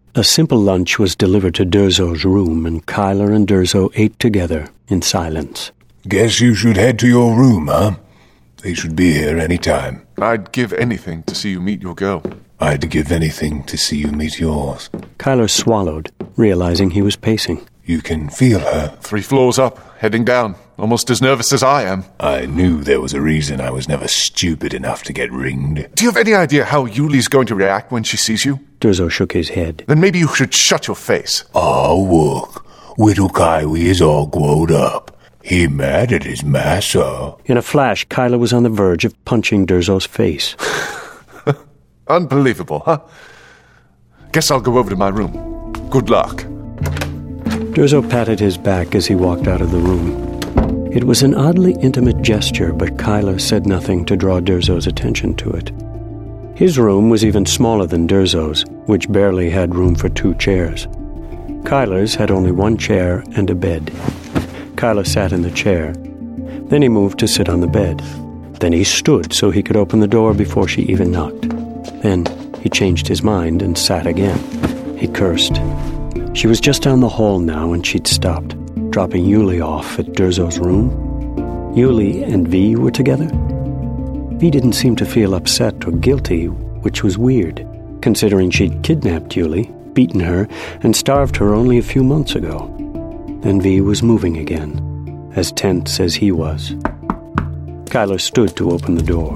A simple lunch was delivered to Durzo's room, and Kyler and Durzo ate together in silence. Guess you should head to your room, huh? They should be here any time. I'd give anything to see you meet your girl. I'd give anything to see you meet yours. Kyler swallowed, realizing he was pacing. You can feel her. 3 floors up, heading down. Almost as nervous as I am. I knew there was a reason I was never stupid enough to get ringed. Do you have any idea how Yuli's going to react when she sees you? Durzo shook his head. Then maybe you should shut your face. Oh, look. Little Kylie is all glowed up. He mad at his massa. In a flash, Kyler was on the verge of punching Durzo's face. Unbelievable, huh? Guess I'll go over to my room. Good luck. Durzo patted his back as he walked out of the room. It was an oddly intimate gesture, but Kyler said nothing to draw Durzo's attention to it. His room was even smaller than Durzo's, which barely had room for 2 chairs. Kyler's had only 1 chair and a bed. Kyler sat in the chair. Then he moved to sit on the bed. Then he stood so he could open the door before she even knocked. Then he changed his mind and sat again. He cursed. She was just down the hall now, and she'd stopped, dropping Yuli off at Durzo's room. Yuli and V were together. V didn't seem to feel upset or guilty, which was weird, considering she'd kidnapped Yuli, beaten her, and starved her only a few months ago. Then V was moving again, as tense as he was. Kyler stood to open the door.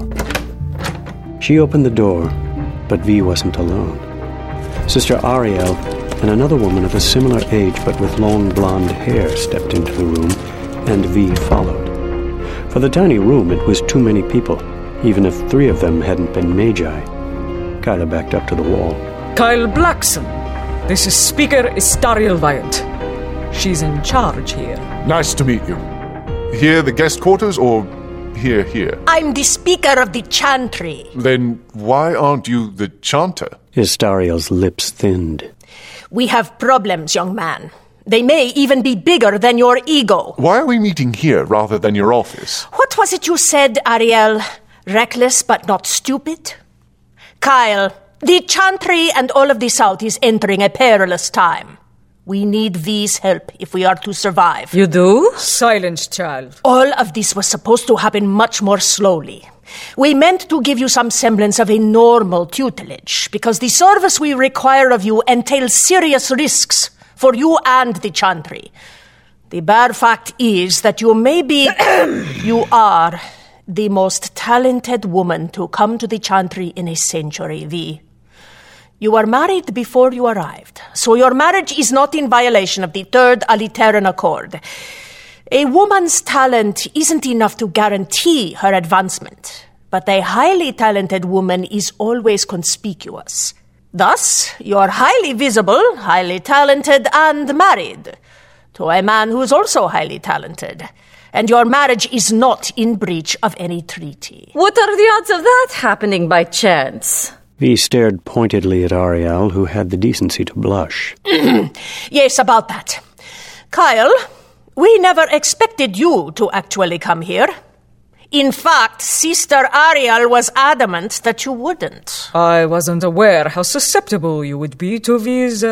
She opened the door, but V wasn't alone. Sister Ariel and another woman of a similar age but with long blonde hair stepped into the room, and V followed. For the tiny room, it was too many people, even if 3 of them hadn't been magi. Kyler backed up to the wall. Kyle Blackson, this is Speaker Istariel Vyant. She's in charge here. Nice to meet you. Here the guest quarters, or here? I'm the Speaker of the Chantry. Then why aren't you the chanter? Istariel's lips thinned. We have problems, young man. They may even be bigger than your ego. Why are we meeting here rather than your office? What was it you said, Ariel? Reckless but not stupid? Kyle, the Chantry and all of the South is entering a perilous time. We need V's help if we are to survive. You do? Silence, child. All of this was supposed to happen much more slowly. We meant to give you some semblance of a normal tutelage, because the service we require of you entails serious risks for you and the Chantry. The bare fact is that you are the most talented woman to come to the Chantry in a century, V. You were married before you arrived, so your marriage is not in violation of the Third Aliteran Accord. A woman's talent isn't enough to guarantee her advancement, but a highly talented woman is always conspicuous. Thus, you're highly visible, highly talented, and married to a man who's also highly talented. And your marriage is not in breach of any treaty. What are the odds of that happening by chance? V stared pointedly at Ariel, who had the decency to blush. Yes, about that. Kyle, we never expected you to actually come here. In fact, Sister Ariel was adamant that you wouldn't. I wasn't aware how susceptible you would be to V's,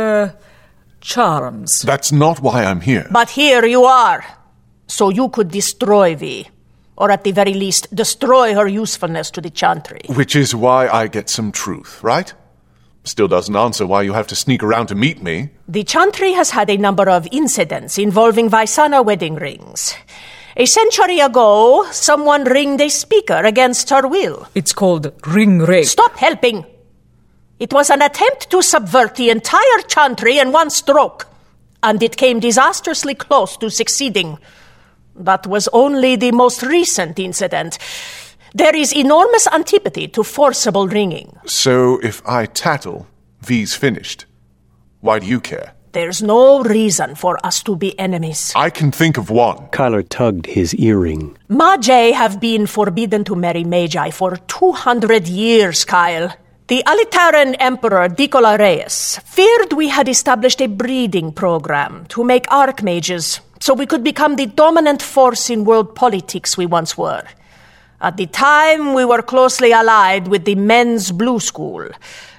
charms. That's not why I'm here. But here you are. So you could destroy V. Or at the very least, destroy her usefulness to the Chantry. Which is why I get some truth, right? Still doesn't answer why you have to sneak around to meet me. The Chantry has had a number of incidents involving Vaisana wedding rings. A century ago, someone ringed a speaker against her will. It's called ring rape. Stop helping! It was an attempt to subvert the entire Chantry in one stroke, and it came disastrously close to succeeding. That was only the most recent incident. There is enormous antipathy to forcible ringing. So if I tattle, V's finished. Why do you care? There's no reason for us to be enemies. I can think of one. Kyler tugged his earring. Magi have been forbidden to marry Magi for 200 years, Kyle. The Alitaran Emperor Dicola Reyes feared we had established a breeding program to make archmages so we could become the dominant force in world politics we once were. At the time, we were closely allied with the Men's Blue School,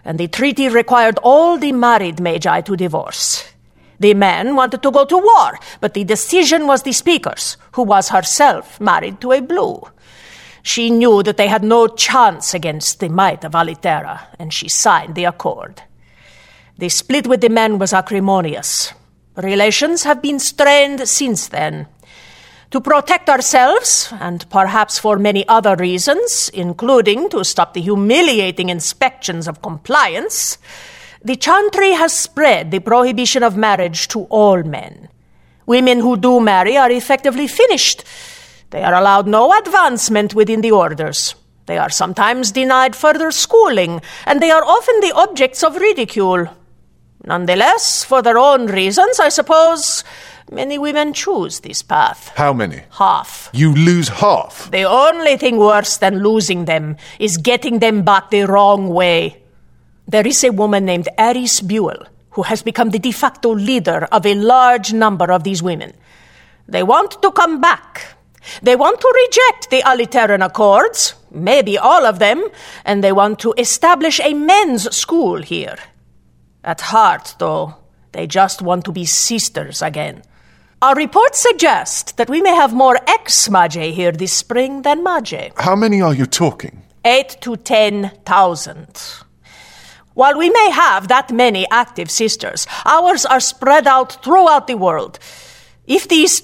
and the treaty required all the married magi to divorce. The men wanted to go to war, but the decision was the speaker's, who was herself married to a blue. She knew that they had no chance against the might of Alitera, and she signed the accord. The split with the men was acrimonious. Relations have been strained since then. To protect ourselves, and perhaps for many other reasons, including to stop the humiliating inspections of compliance, the Chantry has spread the prohibition of marriage to all men. Women who do marry are effectively finished. They are allowed no advancement within the orders. They are sometimes denied further schooling, and they are often the objects of ridicule. Nonetheless, for their own reasons, I suppose, many women choose this path. How many? Half. You lose half? The only thing worse than losing them is getting them back the wrong way. There is a woman named Eris Buell who has become the de facto leader of a large number of these women. They want to come back. They want to reject the Aliteran Accords, maybe all of them, and they want to establish a men's school here. At heart, though, they just want to be sisters again. Our reports suggest that we may have more ex-Magi here this spring than Magi. How many are you talking? 8,000 to 10,000. While we may have that many active sisters, ours are spread out throughout the world. If these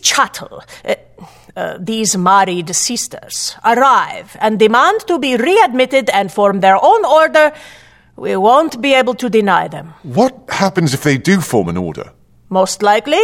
these married sisters, arrive and demand to be readmitted and form their own order, we won't be able to deny them. What happens if they do form an order? Most likely,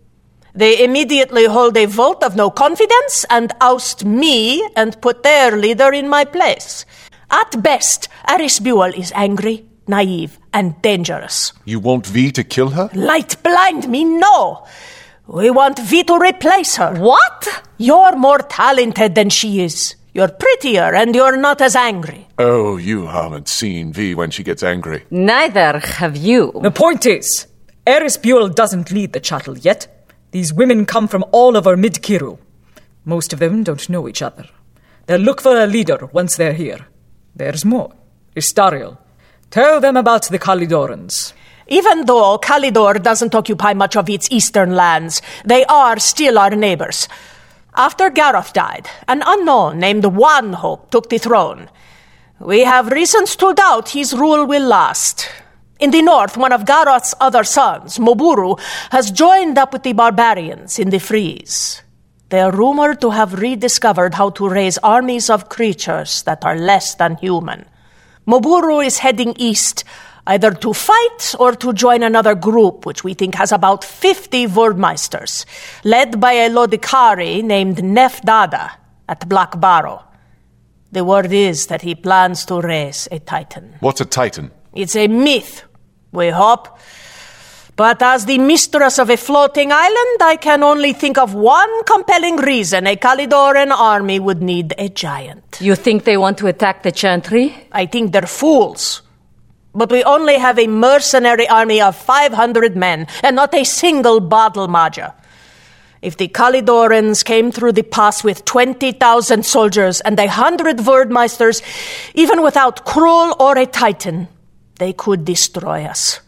they immediately hold a vote of no confidence and oust me and put their leader in my place. At best, Eris Buell is angry, naive, and dangerous. You want V to kill her? Light blind me, no! We want V to replace her. What? You're more talented than she is. You're prettier and you're not as angry. Oh, you haven't seen V when she gets angry. Neither have you. The point is, Eris Buell doesn't lead the chattel yet. These women come from all over Mid-Kiru. Most of them don't know each other. They'll look for a leader once they're here. There's more. Istariel. Tell them about the Kalidorans. Even though Kalidor doesn't occupy much of its eastern lands, they are still our neighbors. After Garoth died, an unknown named Wanhope took the throne. We have reasons to doubt his rule will last. In the north, one of Garoth's other sons, Moburu, has joined up with the barbarians in the Freeze. They are rumored to have rediscovered how to raise armies of creatures that are less than human. Moburu is heading east, either to fight or to join another group, which we think has about 50 Wordmeisters, led by a Lodikari named Nefdada at Black Barrow. The word is that he plans to raise a Titan. What's a Titan? It's a myth, we hope. But as the mistress of a floating island, I can only think of one compelling reason a Kalidoran army would need a giant. You think they want to attack the Chantry? I think they're fools. But we only have a mercenary army of 500 men, and not a single battle Maja. If the Kalidorans came through the pass with 20,000 soldiers and 100 Wordmeisters, even without Krull or a Titan, they could destroy us.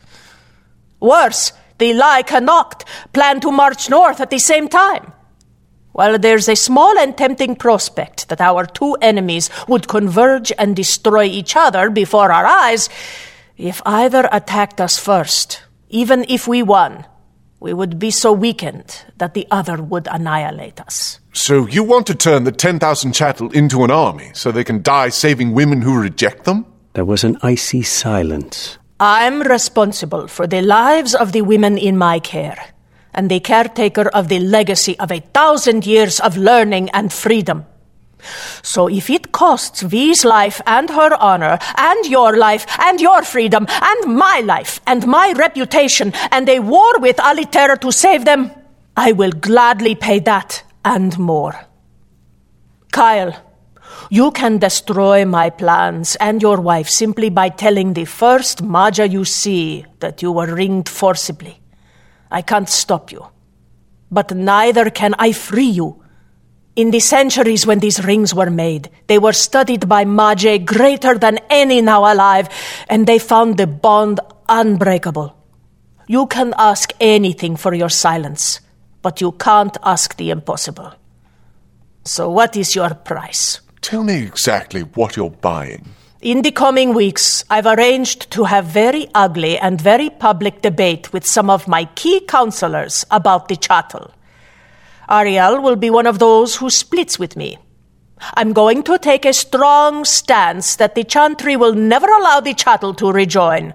Worse, the Lai Connacht plan to march north at the same time. While there's a small and tempting prospect that our two enemies would converge and destroy each other before our eyes, if either attacked us first, even if we won, we would be so weakened that the other would annihilate us. So you want to turn the 10,000 chattel into an army so they can die saving women who reject them? There was an icy silence. I'm responsible for the lives of the women in my care, and the caretaker of the legacy of 1,000 years of learning and freedom. So if it costs V's life and her honor, and your life and your freedom, and my life and my reputation, and a war with Alitera to save them, I will gladly pay that and more. Kyle, you can destroy my plans and your wife simply by telling the first Maja you see that you were ringed forcibly. I can't stop you. But neither can I free you. In the centuries when these rings were made, they were studied by Magi greater than any now alive, and they found the bond unbreakable. You can ask anything for your silence, but you can't ask the impossible. So what is your price? Tell me exactly what you're buying. In the coming weeks, I've arranged to have very ugly and very public debate with some of my key counselors about the chattel. Ariel will be one of those who splits with me. I'm going to take a strong stance that the Chantry will never allow the chattel to rejoin.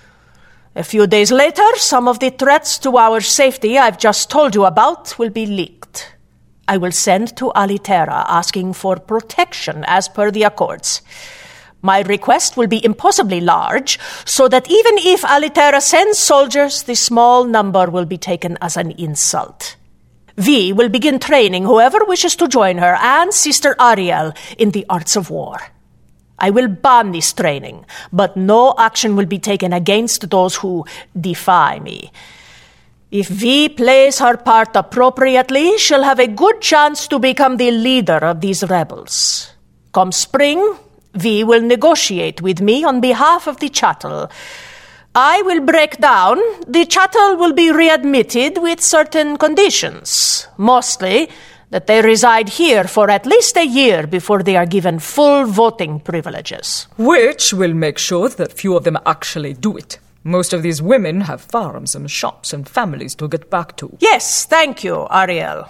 A few days later, some of the threats to our safety I've just told you about will be leaked. I will send to Alitera asking for protection as per the accords. My request will be impossibly large, so that even if Alitera sends soldiers, the small number will be taken as an insult. Vi will begin training whoever wishes to join her and Sister Ariel in the arts of war. I will ban this training, but no action will be taken against those who defy me. If Vi plays her part appropriately, she'll have a good chance to become the leader of these rebels. Come spring, Vi will negotiate with me on behalf of the chattel. I will break down. The chattel will be readmitted with certain conditions. Mostly that they reside here for at least a year before they are given full voting privileges. Which will make sure that few of them actually do it. Most of these women have farms and shops and families to get back to. Yes, thank you, Ariel.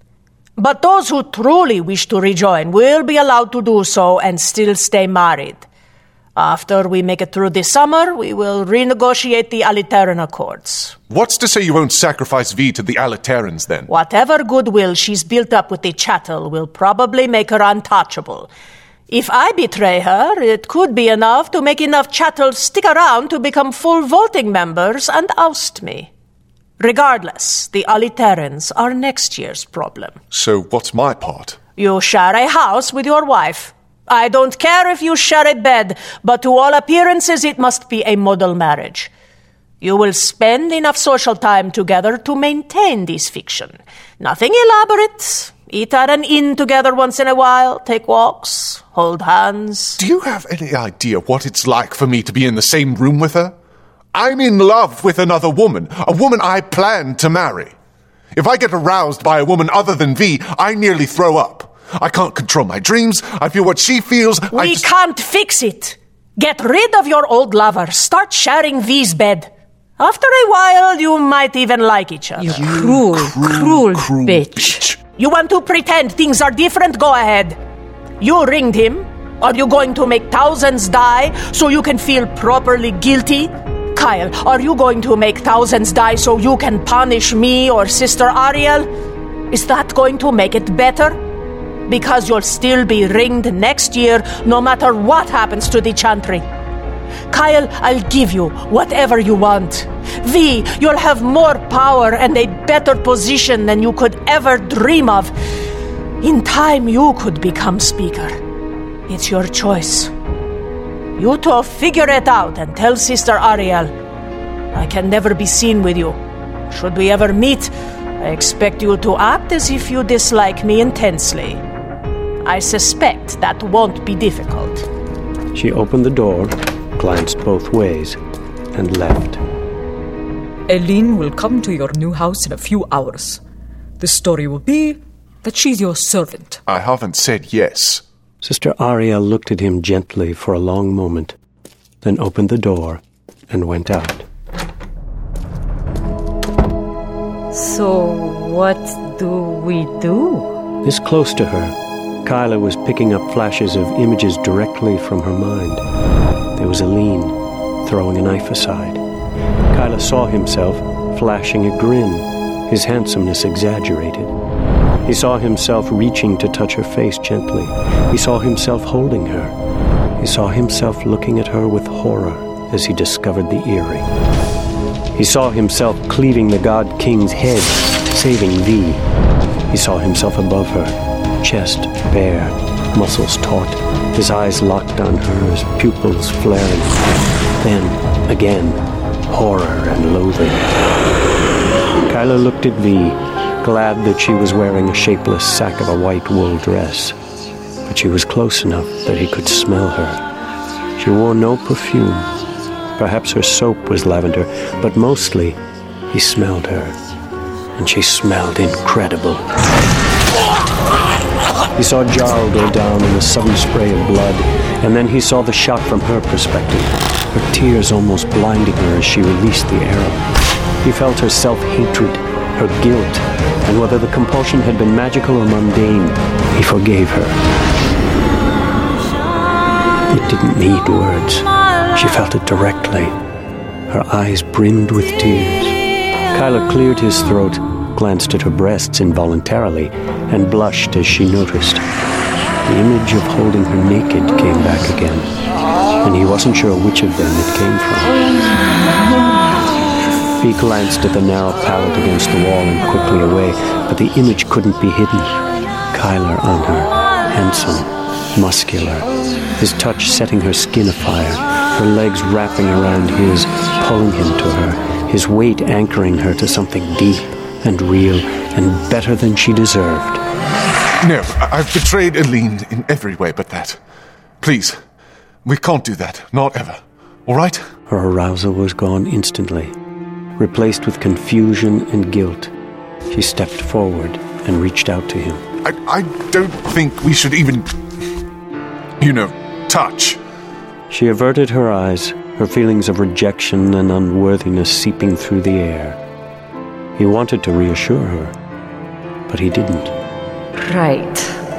But those who truly wish to rejoin will be allowed to do so and still stay married. After we make it through this summer, we will renegotiate the Aliteran Accords. What's to say you won't sacrifice Vi to the Aliterans, then? Whatever goodwill she's built up with the chattel will probably make her untouchable. If I betray her, it could be enough to make enough chattels stick around to become full voting members and oust me. Regardless, the Aliterans are next year's problem. So what's my part? You share a house with your wife. I don't care if you share a bed, but to all appearances it must be a model marriage. You will spend enough social time together to maintain this fiction. Nothing elaborate. Eat at an inn together once in a while, take walks, hold hands. Do you have any idea what it's like for me to be in the same room with her? I'm in love with another woman, a woman I plan to marry. If I get aroused by a woman other than Vi, I nearly throw up. I can't control my dreams. I feel what she feels. We can't fix it. Get rid of your old lover. Start sharing Vi's bed. After a while, you might even like each other. You cruel bitch. You want to pretend things are different? Go ahead. You ringed him. Are you going to make thousands die so you can feel properly guilty? Kyle, are you going to make thousands die so you can punish me or Sister Ariel? Is that going to make it better? Because you'll still be ringed next year no matter what happens to the Chantry. Kyle, I'll give you whatever you want. Vi, you'll have more power and a better position than you could ever dream of. In time, you could become speaker. It's your choice. You two figure it out and tell Sister Ariel. I can never be seen with you. Should we ever meet, I expect you to act as if you dislike me intensely. I suspect that won't be difficult. She opened the door, glanced both ways, and left. Eileen will come to your new house in a few hours. The story will be that she's your servant. I haven't said yes. Sister Ariel looked at him gently for a long moment, then opened the door and went out. So what do we do? This close to her, Kyla was picking up flashes of images directly from her mind. There was Eileen, throwing a knife aside. Kyla saw himself flashing a grin, his handsomeness exaggerated. He saw himself reaching to touch her face gently. He saw himself holding her. He saw himself looking at her with horror as he discovered the earring. He saw himself cleaving the God King's head, saving Vi. He saw himself above her, chest bare, muscles taut, his eyes locked on hers, pupils flaring. Then, again, horror and loathing. Kyla looked at Vi, glad that she was wearing a shapeless sack of a white wool dress. But she was close enough that he could smell her. She wore no perfume. Perhaps her soap was lavender, but mostly he smelled her. And she smelled incredible. He saw Jarl go down in a sudden spray of blood, and then he saw the shot from her perspective, her tears almost blinding her as she released the arrow. He felt her self-hatred, her guilt, and whether the compulsion had been magical or mundane, he forgave her. It didn't need words. She felt it directly. Her eyes brimmed with tears. Kyla cleared his throat, glanced at her breasts involuntarily, and blushed as she noticed. The image of holding her naked came back again, and he wasn't sure which of them it came from. He glanced at the narrow pallet against the wall and quickly away, but the image couldn't be hidden. Kyla on her, handsome, muscular, his touch setting her skin afire, her legs wrapping around his, pulling him to her, his weight anchoring her to something deep and real and better than she deserved. No, I've betrayed Eileen in every way but that. Please, we can't do that. Not ever. All right? Her arousal was gone instantly, replaced with confusion and guilt. She stepped forward and reached out to him. I don't think we should even, touch. She averted her eyes, her feelings of rejection and unworthiness seeping through the air. He wanted to reassure her, but he didn't. Right.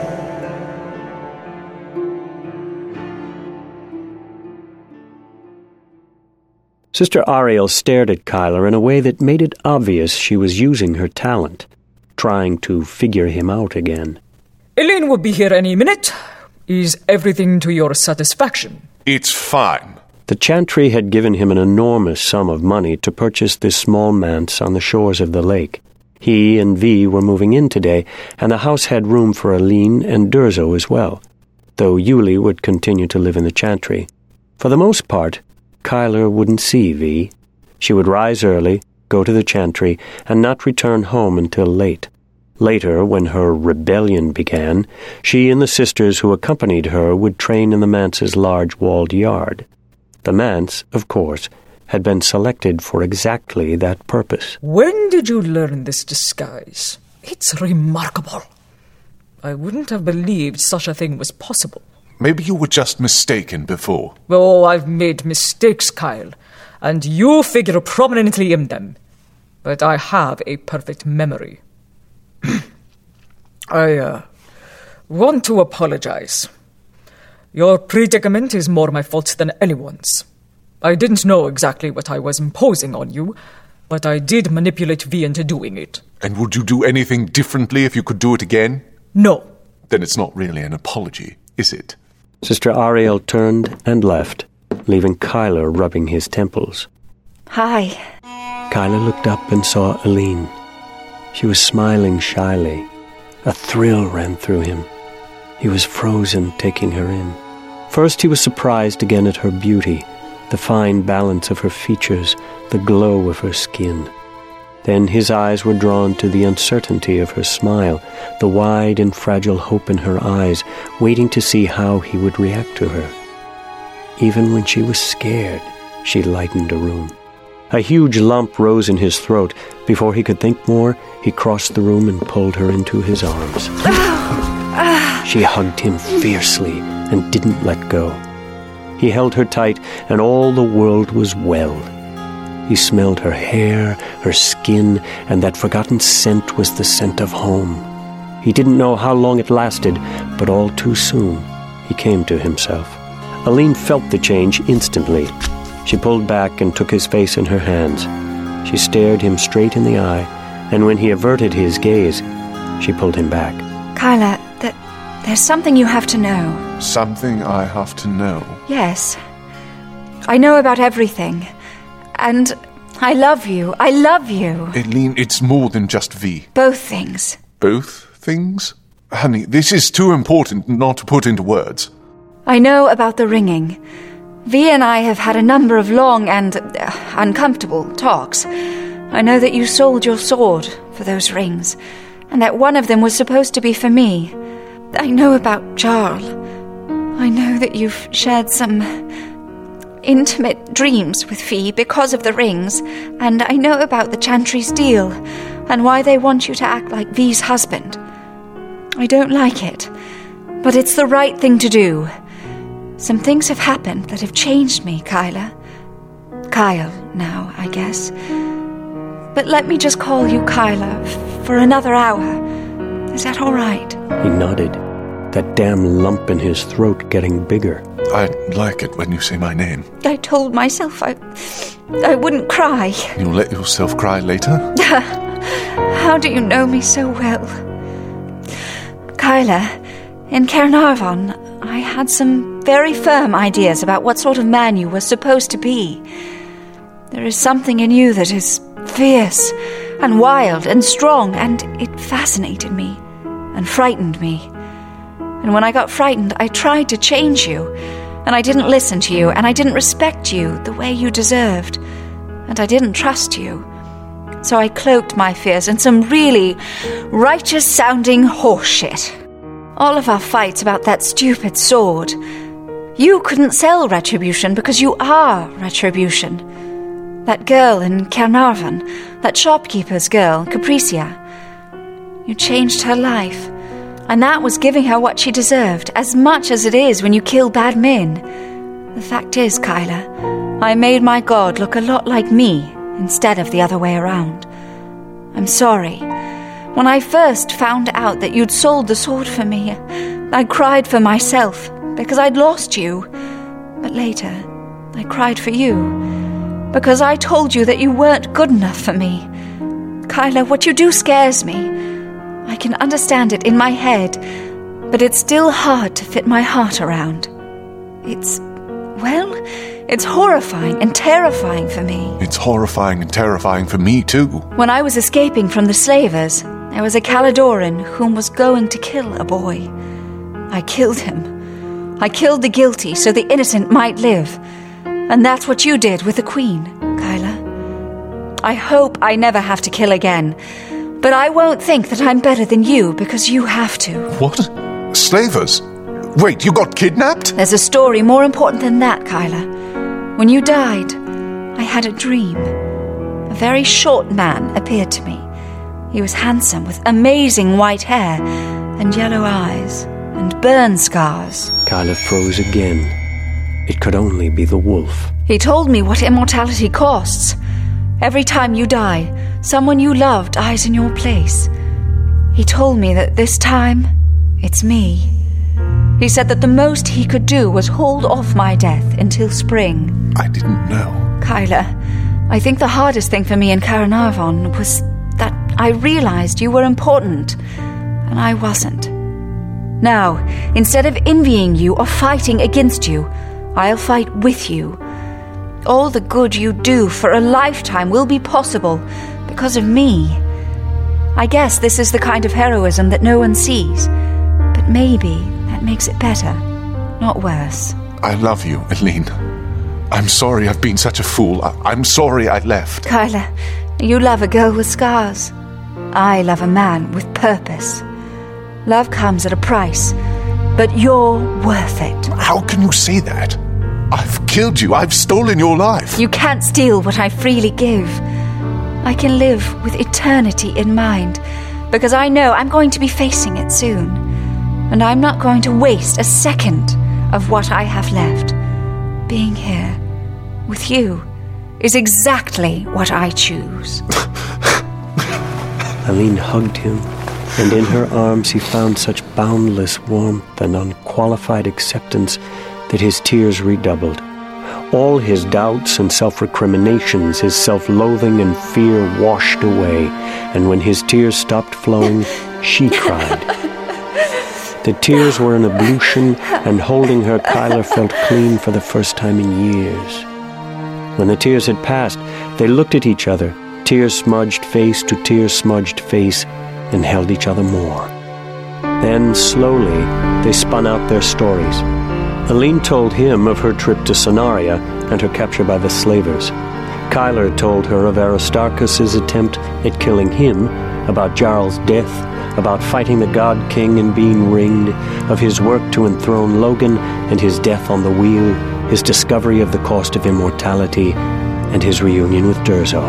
Sister Ariel stared at Kyla in a way that made it obvious she was using her talent, trying to figure him out again. Eileen will be here any minute. Is everything to your satisfaction? It's fine. The Chantry had given him an enormous sum of money to purchase this small manse on the shores of the lake. He and Vi were moving in today, and the house had room for Eileen and Durzo as well, though Yuli would continue to live in the Chantry. For the most part, Kyla wouldn't see Vi. She would rise early, go to the Chantry, and not return home until late. Later, when her rebellion began, she and the sisters who accompanied her would train in the manse's large walled yard. The manse, of course, had been selected for exactly that purpose. When did you learn this disguise? It's remarkable. I wouldn't have believed such a thing was possible. Maybe you were just mistaken before. Oh, I've made mistakes, Kyle, and you figure prominently in them. But I have a perfect memory. I want to apologize. Your predicament is more my fault than anyone's. I didn't know exactly what I was imposing on you, but I did manipulate Vi into doing it. And would you do anything differently if you could do it again? No. Then it's not really an apology, is it? Sister Ariel turned and left, leaving Kyla rubbing his temples. Hi. Kyla looked up and saw Eileen. She was smiling shyly. A thrill ran through him. He was frozen, taking her in. First he was surprised again at her beauty, the fine balance of her features, the glow of her skin. Then his eyes were drawn to the uncertainty of her smile, the wide and fragile hope in her eyes, waiting to see how he would react to her. Even when she was scared, she lightened a room. A huge lump rose in his throat. Before he could think more, he crossed the room and pulled her into his arms. She hugged him fiercely and didn't let go. He held her tight, and all the world was well. He smelled her hair, her skin, and that forgotten scent was the scent of home. He didn't know how long it lasted, but all too soon he came to himself. Eileen felt the change instantly. She pulled back and took his face in her hands. She stared him straight in the eye, and when he averted his gaze, she pulled him back. Kyla, there's something you have to know. Something I have to know? Yes. I know about everything. And I love you. I love you. Eileen, it's more than just Vi. Both things. Both things? Honey, this is too important not to put into words. I know about the ringing. Vi and I have had a number of long and uncomfortable talks. I know that you sold your sword for those rings, and that one of them was supposed to be for me. I know about Jarl. I know that you've shared some intimate dreams with Fee because of the rings, and I know about the Chantry's deal and why they want you to act like V's husband. I don't like it, but it's the right thing to do. Some things have happened that have changed me, Kyla. Kyle now, I guess. But let me just call you Kyla for another hour. Is that all right? He nodded, that damn lump in his throat getting bigger. I like it when you say my name. I told myself I wouldn't cry. You'll let yourself cry later? How do you know me so well? Kyla, in Caernarvon, I had some very firm ideas about what sort of man you were supposed to be. There is something in you that is fierce and wild and strong, and it fascinated me and frightened me. And when I got frightened, I tried to change you, and I didn't listen to you, and I didn't respect you the way you deserved, and I didn't trust you. So I cloaked my fears in some really righteous-sounding horseshit. All of our fights about that stupid sword. You couldn't sell Retribution because you are Retribution. That girl in Caernarvon, that shopkeeper's girl, Capricia. You changed her life, and that was giving her what she deserved, as much as it is when you kill bad men. The fact is, Kyla, I made my god look a lot like me instead of the other way around. I'm sorry. When I first found out that you'd sold the sword for me, I cried for myself because I'd lost you. But later, I cried for you because I told you that you weren't good enough for me. Kyla, what you do scares me. I can understand it in my head, but it's still hard to fit my heart around. It's horrifying and terrifying for me. It's horrifying and terrifying for me, too. When I was escaping from the slavers, there was a Caladoran whom was going to kill a boy. I killed him. I killed the guilty so the innocent might live. And that's what you did with the Queen, Kyla. I hope I never have to kill again, but I won't think that I'm better than you because you have to. What? Slavers? Wait, you got kidnapped? There's a story more important than that, Kyla. When you died, I had a dream. A very short man appeared to me. He was handsome, with amazing white hair and yellow eyes and burn scars. Kyla froze again. It could only be the wolf. He told me what immortality costs. Every time you die, someone you love dies in your place. He told me that this time, it's me. He said that the most he could do was hold off my death until spring. I didn't know. Kyla, I think the hardest thing for me in Caernarvon was that I realized you were important, and I wasn't. Now, instead of envying you or fighting against you, I'll fight with you. All the good you do for a lifetime will be possible because of me. I guess this is the kind of heroism that no one sees, but maybe that makes it better, not worse. I love you, Eileen. I'm sorry I've been such a fool. I'm sorry I left. Kyla, you love a girl with scars. I love a man with purpose. Love comes at a price, but you're worth it. How can you say that? I've killed you. I've stolen your life. You can't steal what I freely give. I can live with eternity in mind, because I know I'm going to be facing it soon. And I'm not going to waste a second of what I have left. Being here with you is exactly what I choose. Eileen hugged him, and in her arms he found such boundless warmth and unqualified acceptance that his tears redoubled. All his doubts and self-recriminations, his self-loathing and fear washed away, and when his tears stopped flowing, she cried. The tears were an ablution, and holding her, Kyla felt clean for the first time in years. When the tears had passed, they looked at each other, tear-smudged face to tear-smudged face, and held each other more. Then, slowly, they spun out their stories. Eileen told him of her trip to Sonaria and her capture by the slavers. Kyler told her of Aristarchus's attempt at killing him, about Jarl's death, about fighting the God King and being ringed, of his work to enthrone Logan and his death on the wheel, his discovery of the cost of immortality, and his reunion with Durzo.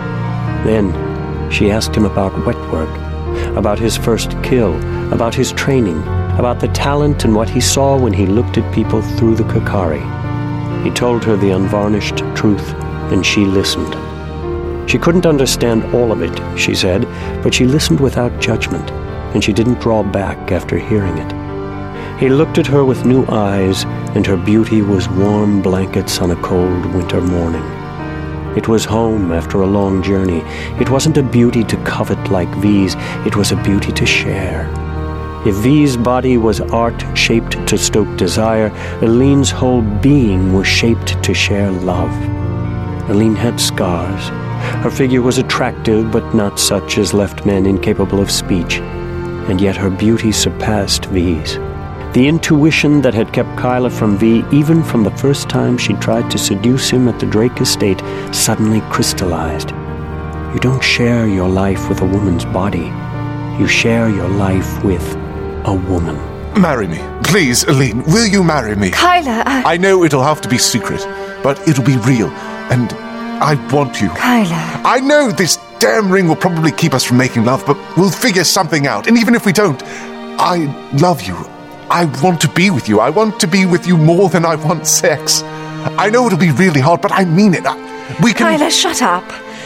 Then she asked him about wet work, about his first kill, about his training, about the talent and what he saw when he looked at people through the Kokari. He told her the unvarnished truth, and she listened. She couldn't understand all of it, she said, but she listened without judgment, and she didn't draw back after hearing it. He looked at her with new eyes, and her beauty was warm blankets on a cold winter morning. It was home after a long journey. It wasn't a beauty to covet like V's, it was a beauty to share. If V's body was art shaped to stoke desire, Elene's whole being was shaped to share love. Elene had scars. Her figure was attractive, but not such as left men incapable of speech. And yet her beauty surpassed V's. The intuition that had kept Kyler from V, even from the first time she tried to seduce him at the Drake estate, suddenly crystallized. You don't share your life with a woman's body. You share your life with a woman. Marry me. Please, Elene, will you marry me? Kyler, I know it'll have to be secret, but it'll be real, and I want you. Kyler. I know this damn ring will probably keep us from making love, but we'll figure something out. And even if we don't, I love you. I want to be with you. I want to be with you more than I want sex. I know it'll be really hard, but I mean it. We can... Kyler, shut up.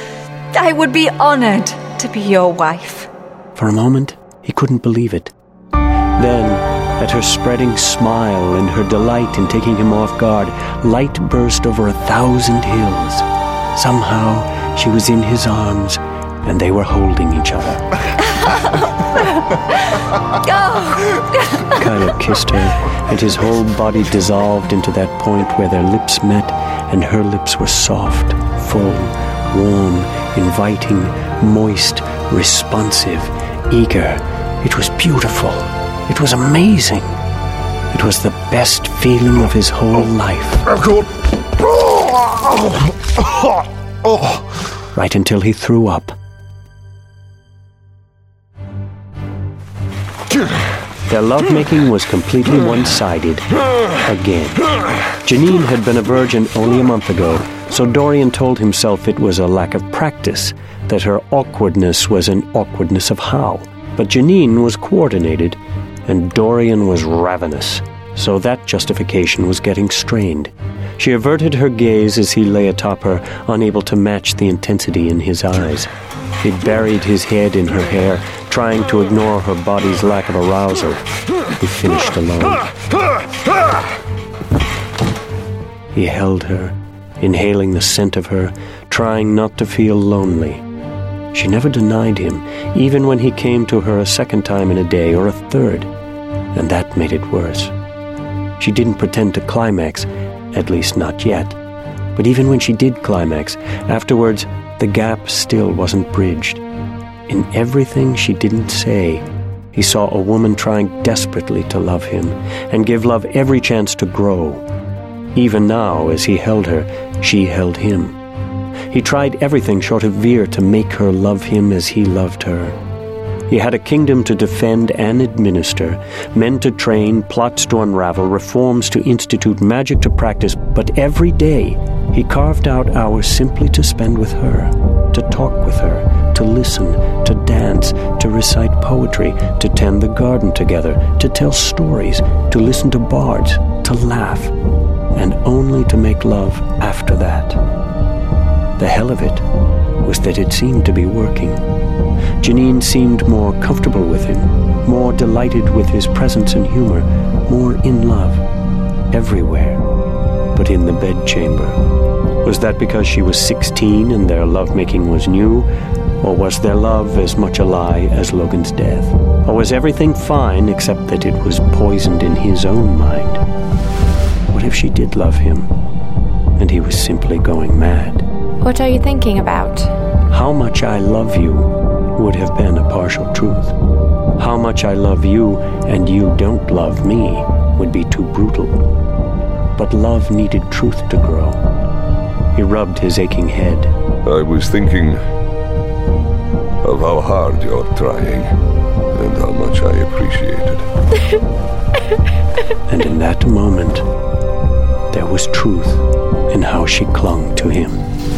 I would be honored to be your wife. For a moment, he couldn't believe it. Then, at her spreading smile and her delight in taking him off guard, light burst over 1,000 hills. Somehow, she was in his arms, and they were holding each other. Kyler kissed her, and his whole body dissolved into that point where their lips met, and her lips were soft, full, warm, inviting, moist, responsive, eager. It was beautiful. It was amazing. It was the best feeling of his whole life. Right until he threw up. Their lovemaking was completely one-sided. Again. Janine had been a virgin only a month ago, so Dorian told himself it was a lack of practice, that her awkwardness was an awkwardness of how. But Janine was coordinated, and Dorian was ravenous, so that justification was getting strained. She averted her gaze as he lay atop her, unable to match the intensity in his eyes. He buried his head in her hair, trying to ignore her body's lack of arousal. He finished alone. He held her, inhaling the scent of her, trying not to feel lonely. She never denied him, even when he came to her a second time in a day or a third, and that made it worse. She didn't pretend to climax, at least not yet. But even when she did climax, afterwards, the gap still wasn't bridged. In everything she didn't say, he saw a woman trying desperately to love him and give love every chance to grow. Even now, as he held her, she held him. He tried everything short of Veer to make her love him as he loved her. He had a kingdom to defend and administer, men to train, plots to unravel, reforms to institute, magic to practice, but every day he carved out hours simply to spend with her, to talk with her, to listen, to dance, to recite poetry, to tend the garden together, to tell stories, to listen to bards, to laugh, and only to make love after that. The hell of it was that it seemed to be working. Janine seemed more comfortable with him, more delighted with his presence and humor, more in love, everywhere, but in the bedchamber. Was that because she was 16 and their lovemaking was new? Or was their love as much a lie as Logan's death? Or was everything fine except that it was poisoned in his own mind? What if she did love him, and he was simply going mad? What are you thinking about? How much I love you would have been a partial truth. How much I love you and you don't love me would be too brutal. But love needed truth to grow. He rubbed his aching head. I was thinking of how hard you're trying, and how much I appreciate it. And in that moment, there was truth in how she clung to him.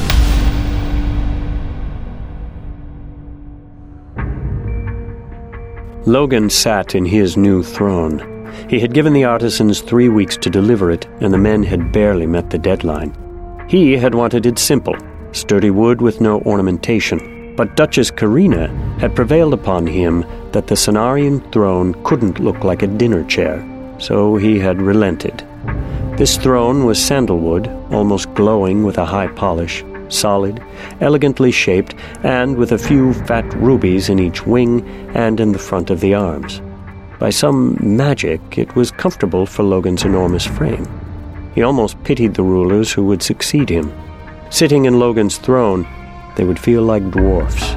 Logan sat in his new throne. He had given the artisans 3 weeks to deliver it, and the men had barely met the deadline. He had wanted it simple, sturdy wood with no ornamentation, but Duchess Karina had prevailed upon him that the Cenarian throne couldn't look like a dinner chair, so he had relented. This throne was sandalwood, almost glowing with a high polish, solid, elegantly shaped, and with a few fat rubies in each wing and in the front of the arms. By some magic, it was comfortable for Logan's enormous frame. He almost pitied the rulers who would succeed him. Sitting in Logan's throne, they would feel like dwarfs.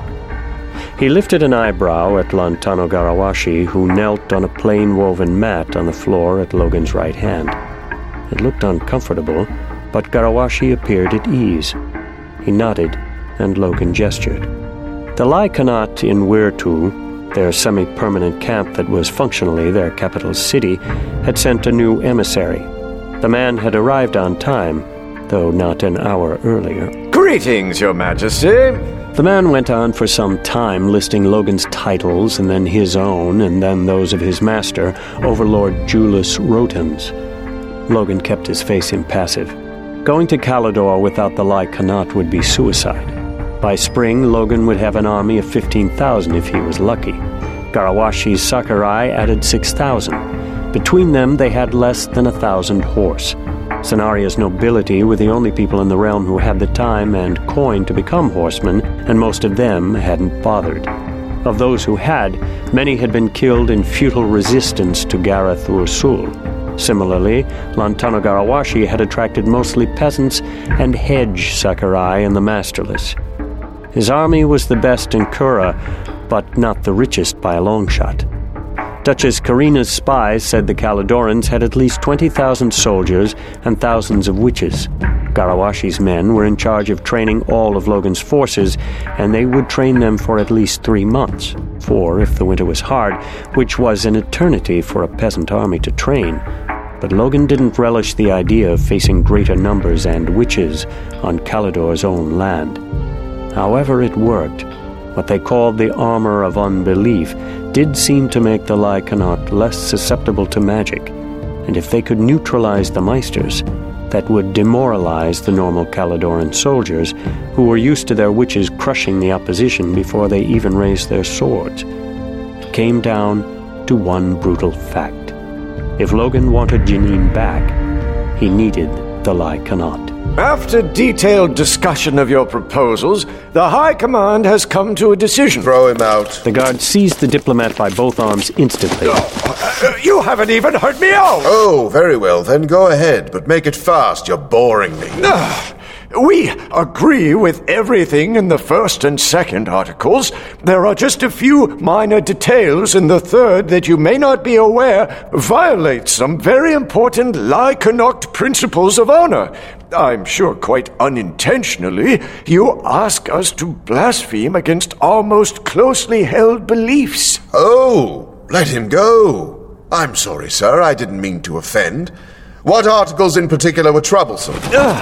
He lifted an eyebrow at Lantano Garawashi, who knelt on a plain woven mat on the floor at Logan's right hand. It looked uncomfortable, but Garawashi appeared at ease. He nodded, and Logan gestured. The Laikanat in Wirtu, their semi-permanent camp that was functionally their capital city, had sent a new emissary. The man had arrived on time, though not an hour earlier. Greetings, Your Majesty. The man went on for some time, listing Logan's titles, and then his own, and then those of his master, Overlord Julius Rotans. Logan kept his face impassive. Going to Calidor without the Laikanat would be suicide. By spring, Logan would have an army of 15,000 if he was lucky. Garawashi's Sakurai added 6,000. Between them, they had less than 1,000 horse. Cenaria's nobility were the only people in the realm who had the time and coin to become horsemen, and most of them hadn't bothered. Of those who had, many had been killed in futile resistance to Gareth Ursul. Similarly, Lantano Garawashi had attracted mostly peasants and hedge Sakurai and the masterless. His army was the best in Kura, but not the richest by a long shot. Duchess Karina's spies said the Calidorans had at least 20,000 soldiers and thousands of witches. Garawashi's men were in charge of training all of Logan's forces, and they would train them for at least 3 months, 4 if the winter was hard, which was an eternity for a peasant army to train. But Logan didn't relish the idea of facing greater numbers and witches on Calidor's own land. However it worked, what they called the armor of unbelief did seem to make the Laikanat less susceptible to magic, and if they could neutralize the Meisters, that would demoralize the normal Calidoran soldiers, who were used to their witches crushing the opposition before they even raised their swords. It came down to one brutal fact. If Logan wanted Janine back, he needed the Laikanat. After detailed discussion of your proposals, the High Command has come to a decision. Throw him out. The guard seized the diplomat by both arms instantly. You haven't even heard me out! Oh, very well, then go ahead, but make it fast. You're boring me. We agree with everything in the first and second articles. There are just a few minor details in the third that you may not be aware violate some very important Laikanat principles of honor. I'm sure quite unintentionally, you ask us to blaspheme against our most closely held beliefs. Oh, let him go. I'm sorry, sir, I didn't mean to offend. What articles in particular were troublesome?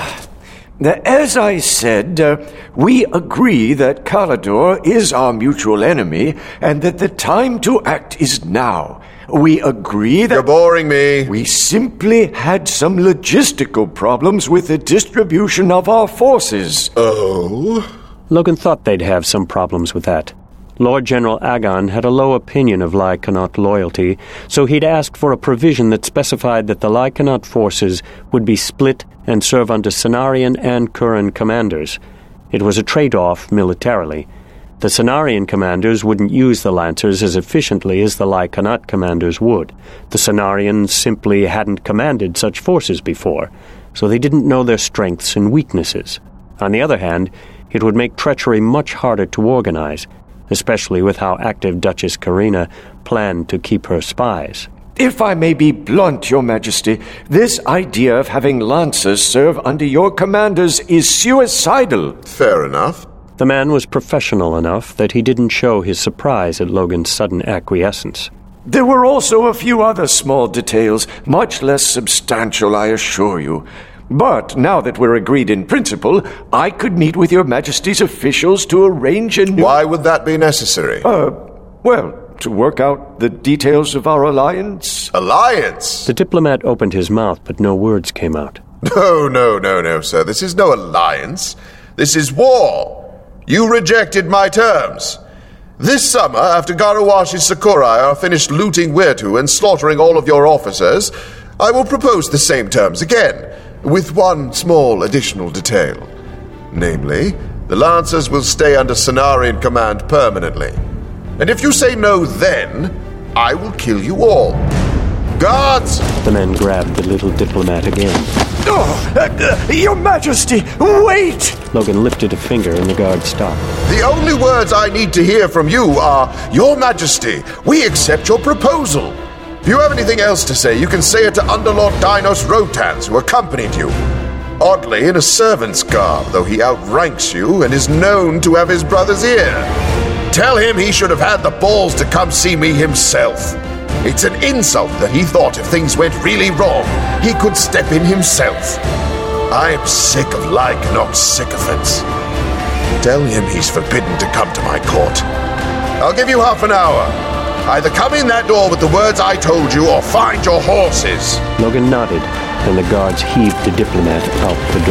As I said, we agree that Calidor is our mutual enemy, and that the time to act is now. We agree that... You're boring me. We simply had some logistical problems with the distribution of our forces. Oh? Logan thought they'd have some problems with that. Lord General Agon had a low opinion of Laikanat loyalty, so he'd asked for a provision that specified that the Laikanat forces would be split and serve under Cenarian and Kuran commanders. It was a trade-off militarily. The Cenarian commanders wouldn't use the Lancers as efficiently as the Laikanat commanders would. The Cenarians simply hadn't commanded such forces before, so they didn't know their strengths and weaknesses. On the other hand, it would make treachery much harder to organize, especially with how active Duchess Karina planned to keep her spies. If I may be blunt, Your Majesty, this idea of having lancers serve under your commanders is suicidal. Fair enough. The man was professional enough that he didn't show his surprise at Logan's sudden acquiescence. There were also a few other small details, much less substantial, I assure you. But now that we're agreed in principle, I could meet with Your Majesty's officials to arrange a new... Why would that be necessary? Well, to work out the details of our alliance. Alliance? The diplomat opened his mouth, but no words came out. No, sir. This is no alliance. This is war. You rejected my terms. This summer, after Garuwashi's Sakurai are finished looting Weirtu and slaughtering all of your officers, I will propose the same terms again, with one small additional detail. Namely, the Lancers will stay under Cenarian command permanently. And if you say no then, I will kill you all. Guards! The men grabbed the little diplomat again. Your Majesty, wait! Logan lifted a finger and the guard stopped. The only words I need to hear from you are, Your Majesty, we accept your proposal. If you have anything else to say, you can say it to Underlord Dinos Rotans, who accompanied you. Oddly, in a servant's garb, though he outranks you and is known to have his brother's ear. Tell him he should have had the balls to come see me himself. It's an insult that he thought if things went really wrong, he could step in himself. I am sick of Lycanoc's sycophants. Tell him he's forbidden to come to my court. I'll give you half an hour. Either come in that door with the words I told you, or find your horses. Logan nodded, and the guards heaved the diplomat out the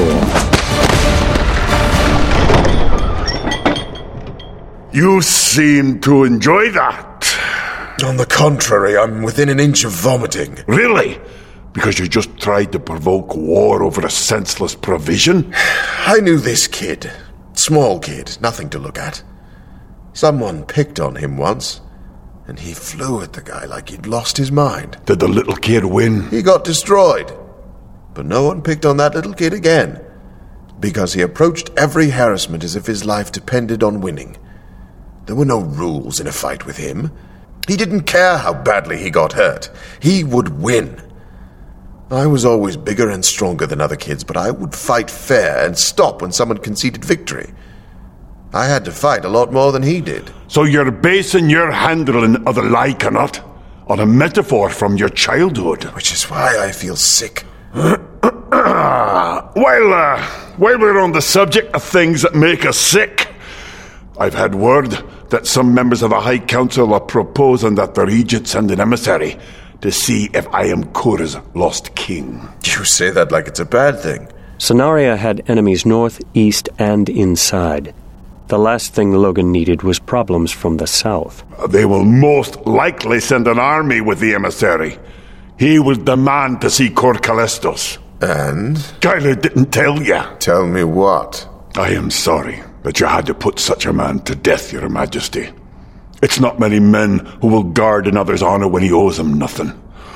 door. You seem to enjoy that. On the contrary, I'm within an inch of vomiting. Really? Because you just tried to provoke war over a senseless provision? I knew this kid. Small kid, nothing to look at. Someone picked on him once, and he flew at the guy like he'd lost his mind. Did the little kid win? He got destroyed. But no one picked on that little kid again, because he approached every harassment as if his life depended on winning. There were no rules in a fight with him. He didn't care how badly he got hurt. He would win. I was always bigger and stronger than other kids, but I would fight fair and stop when someone conceded victory. I had to fight a lot more than he did. So you're basing your handling of the Lycanot on a metaphor from your childhood. Which is why I feel sick. While we're on the subject of things that make us sick, I've had word that some members of the High Council are proposing that the Regent send an emissary to see if I am Korra's lost king. You say that like it's a bad thing. Sonaria had enemies north, east, and inside. The last thing Logan needed was problems from the south. They will most likely send an army with the emissary. He will demand to see Kor Kalestos. And? Kyler didn't tell you. Tell me what? I am sorry that you had to put such a man to death, Your Majesty. It's not many men who will guard another's honor when he owes them nothing.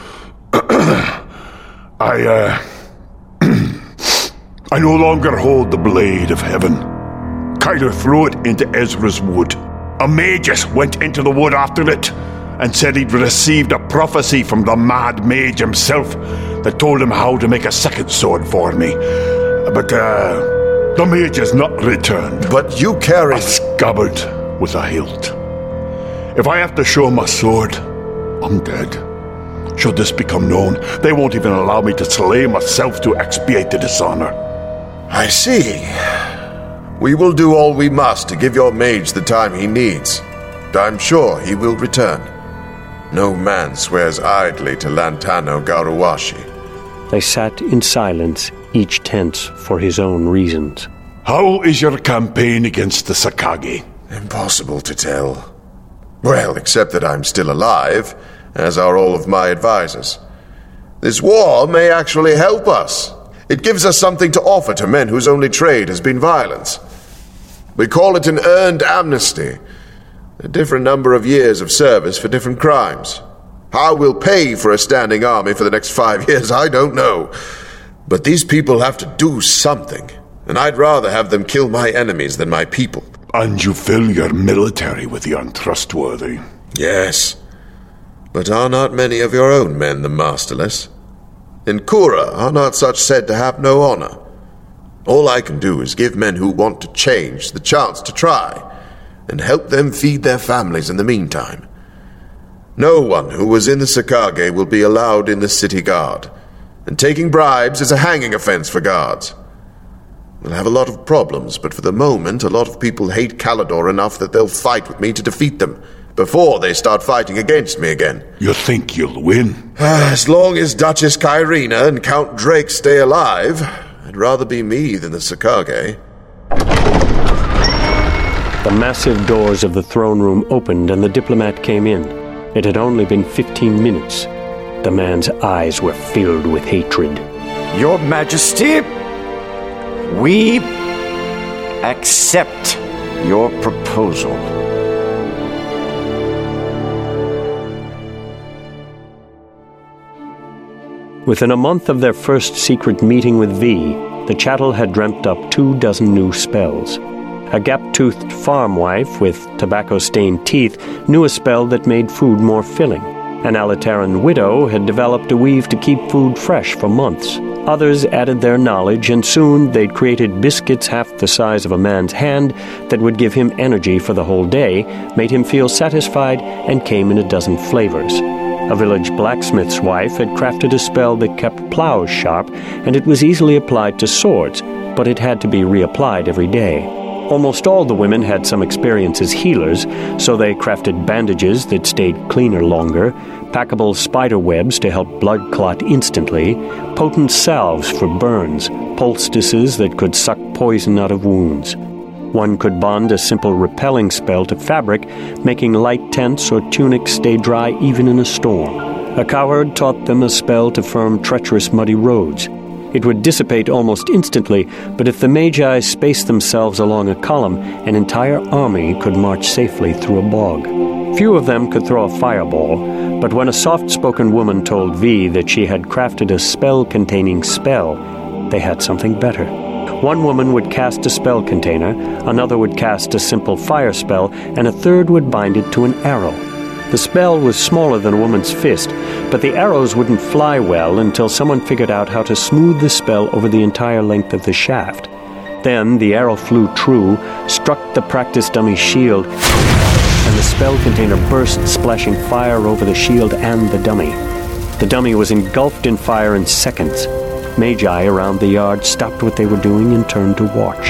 I no longer hold the blade of heaven. Kyler threw it into Ezra's wood. A magus went into the wood after it and said he'd received a prophecy from the mad mage himself that told him how to make a second sword for me. But, the mage has not returned. But you carry... a scabbard with a hilt. If I have to show my sword, I'm dead. Should this become known, they won't even allow me to slay myself to expiate the dishonor. I see. We will do all we must to give your mage the time he needs. I'm sure he will return. No man swears idly to Lantano Garuwashi. They sat in silence, each tense for his own reasons. How is your campaign against the Sakagi? Impossible to tell. Well, except that I'm still alive, as are all of my advisors. This war may actually help us. It gives us something to offer to men whose only trade has been violence. We call it an earned amnesty. A different number of years of service for different crimes. How we'll pay for a standing army for the next 5 years, I don't know. But these people have to do something, and I'd rather have them kill my enemies than my people. And you fill your military with the untrustworthy. Yes. But are not many of your own men the masterless? In Kura are not such said to have no honor? All I can do is give men who want to change the chance to try, and help them feed their families in the meantime. No one who was in the Sakage will be allowed in the city guard, and taking bribes is a hanging offense for guards. We'll have a lot of problems, but for the moment, a lot of people hate Kalidor enough that they'll fight with me to defeat them, before they start fighting against me again. You think you'll win? As long as Duchess Kyrina and Count Drake stay alive, I'd rather be me than the Sakage. The massive doors of the throne room opened and the diplomat came in. It had only been 15 minutes. The man's eyes were filled with hatred. Your Majesty, we accept your proposal. Within a month of their first secret meeting with V, the chattel had dreamt up 24 new spells. A gap-toothed farm wife with tobacco-stained teeth knew a spell that made food more filling. An Alitaran widow had developed a weave to keep food fresh for months. Others added their knowledge, and soon they'd created biscuits half the size of a man's hand that would give him energy for the whole day, made him feel satisfied, and came in a dozen flavors. A village blacksmith's wife had crafted a spell that kept plows sharp, and it was easily applied to swords, but it had to be reapplied every day. Almost all the women had some experience as healers, so they crafted bandages that stayed cleaner longer, packable spider webs to help blood clot instantly, potent salves for burns, poultices that could suck poison out of wounds. One could bond a simple repelling spell to fabric, making light tents or tunics stay dry even in a storm. A cowherd taught them a spell to firm treacherous muddy roads. It would dissipate almost instantly, but if the Magi spaced themselves along a column, an entire army could march safely through a bog. Few of them could throw a fireball, but when a soft-spoken woman told V that she had crafted a spell-containing spell, they had something better. One woman would cast a spell container, another would cast a simple fire spell, and a third would bind it to an arrow. The spell was smaller than a woman's fist, but the arrows wouldn't fly well until someone figured out how to smooth the spell over the entire length of the shaft. Then the arrow flew true, struck the practice dummy's shield, and the spell container burst, splashing fire over the shield and the dummy. The dummy was engulfed in fire in seconds. Magi around the yard stopped what they were doing and turned to watch.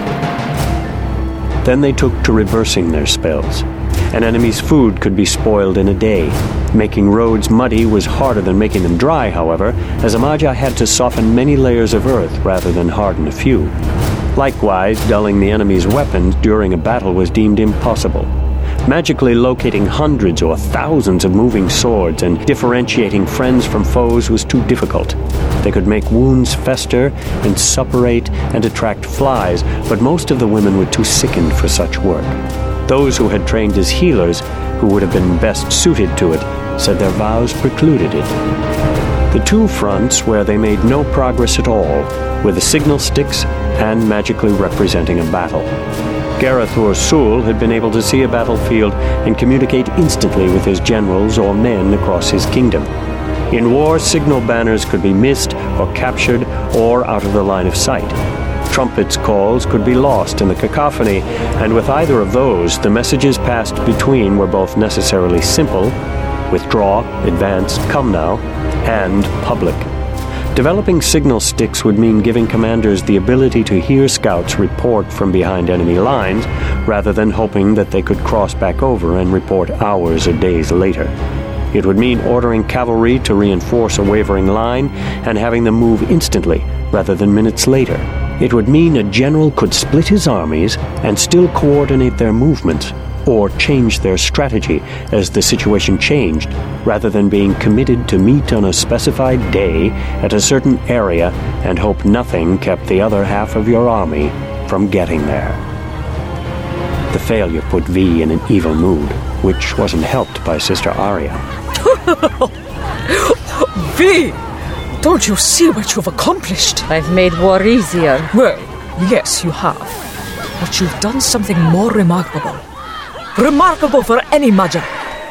Then they took to reversing their spells. An enemy's food could be spoiled in a day. Making roads muddy was harder than making them dry, however, as a Magi had to soften many layers of earth rather than harden a few. Likewise, dulling the enemy's weapons during a battle was deemed impossible. Magically locating hundreds or thousands of moving swords and differentiating friends from foes was too difficult. They could make wounds fester and suppurate and attract flies, but most of the women were too sickened for such work. Those who had trained as healers, who would have been best suited to it, said their vows precluded it. The two fronts where they made no progress at all were the signal sticks and magically representing a battle. Gareth Ur-Sul had been able to see a battlefield and communicate instantly with his generals or men across his kingdom. In war, signal banners could be missed or captured or out of the line of sight. Trumpets' calls could be lost in the cacophony, and with either of those, the messages passed between were both necessarily simple, withdraw, advance, come now, and public. Developing signal sticks would mean giving commanders the ability to hear scouts report from behind enemy lines, rather than hoping that they could cross back over and report hours or days later. It would mean ordering cavalry to reinforce a wavering line and having them move instantly, rather than minutes later. It would mean a general could split his armies and still coordinate their movements, or change their strategy as the situation changed, rather than being committed to meet on a specified day at a certain area and hope nothing kept the other half of your army from getting there. The failure put V in an evil mood, which wasn't helped by Sister Arya. V! Don't you see what you've accomplished? I've made war easier. Well, yes, you have. But you've done something more remarkable. Remarkable for any Magi.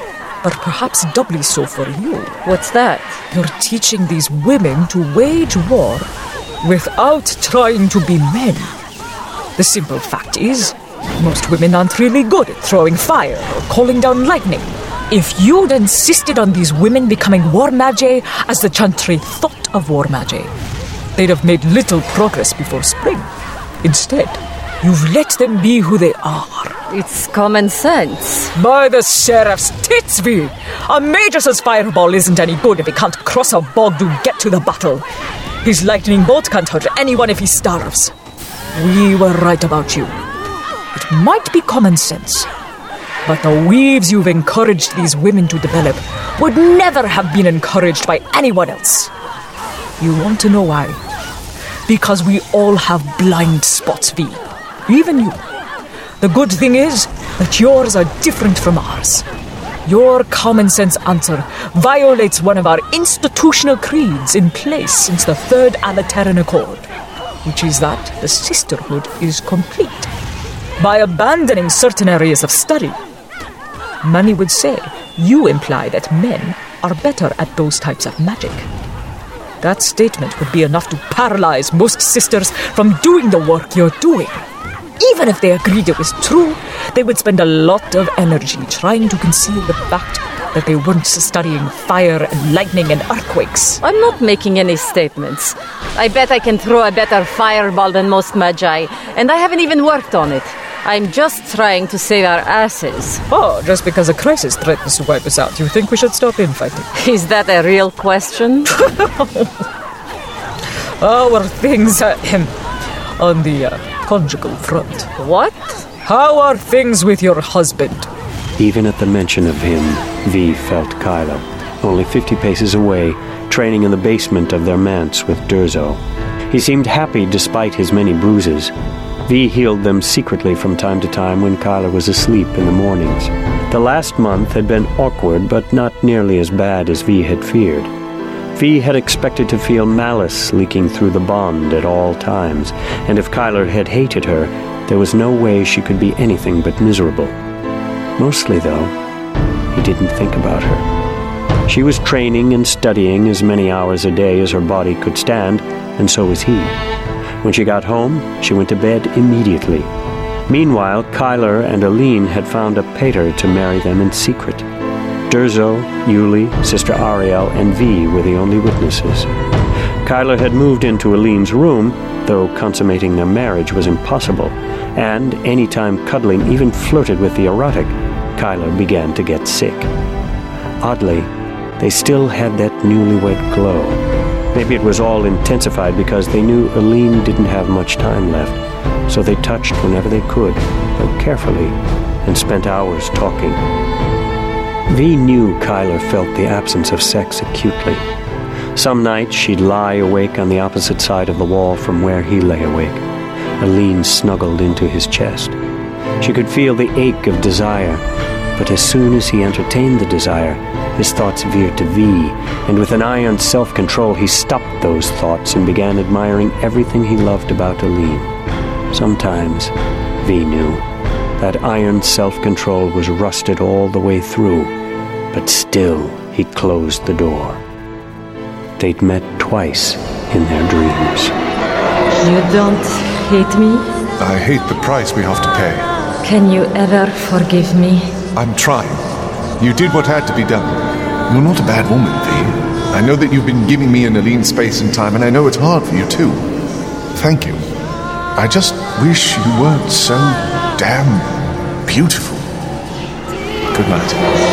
but perhaps doubly so for you. What's that? You're teaching these women to wage war without trying to be men. The simple fact is, most women aren't really good at throwing fire or calling down lightning. If you'd insisted on these women becoming war magi as the Chantry thought of war magi, they'd have made little progress before spring. Instead, you've let them be who they are. It's common sense. By the Seraph's tits, V! A Magus' fireball isn't any good if he can't cross a bog to get to the battle. His lightning bolt can't hurt anyone if he starves. We were right about you. It might be common sense, but the weaves you've encouraged these women to develop would never have been encouraged by anyone else. You want to know why? Because we all have blind spots, V. Even you. The good thing is that yours are different from ours. Your common sense answer violates one of our institutional creeds in place since the Third Alateran Accord, which is that the sisterhood is complete. By abandoning certain areas of study, many would say you imply that men are better at those types of magic. That statement would be enough to paralyze most sisters from doing the work you're doing. Even if they agreed it was true, they would spend a lot of energy trying to conceal the fact that they weren't studying fire and lightning and earthquakes. I'm not making any statements. I bet I can throw a better fireball than most magi, and I haven't even worked on it. I'm just trying to save our asses. Oh, just because a crisis threatens to wipe us out, you think we should stop infighting? Is that a real question? How are things on the conjugal front? What? How are things with your husband? Even at the mention of him, V felt Kylo, only 50 paces away, training in the basement of their manse with Durzo. He seemed happy despite his many bruises. V healed them secretly from time to time when Kylo was asleep in the mornings. The last month had been awkward, but not nearly as bad as V had feared. V had expected to feel malice leaking through the bond at all times, and if Kylo had hated her, there was no way she could be anything but miserable. Mostly, though, he didn't think about her. She was training and studying as many hours a day as her body could stand, and so was he. When she got home, she went to bed immediately. Meanwhile, Kyler and Aline had found a pater to marry them in secret. Durzo, Yuli, Sister Ariel, and V were the only witnesses. Kyler had moved into Aline's room, though consummating their marriage was impossible, and any time cuddling even flirted with the erotic, Kyler began to get sick. Oddly, they still had that newlywed glow. Maybe it was all intensified because they knew Aline didn't have much time left, so they touched whenever they could, but carefully, and spent hours talking. V knew Kyler felt the absence of sex acutely. Some nights she'd lie awake on the opposite side of the wall from where he lay awake. Aline snuggled into his chest. She could feel the ache of desire, but as soon as he entertained the desire, his thoughts veered to V, and with an iron self-control he stopped those thoughts and began admiring everything he loved about Aline. Sometimes, V knew, that iron self-control was rusted all the way through, but still he closed the door. They'd met twice in their dreams. You don't hate me? I hate the price we have to pay. Can you ever forgive me? I'm trying. You did what had to be done. You're not a bad woman, V. I know that you've been giving me and Aline space and time, and I know it's hard for you, too. Thank you. I just wish you weren't so damn beautiful. Good night.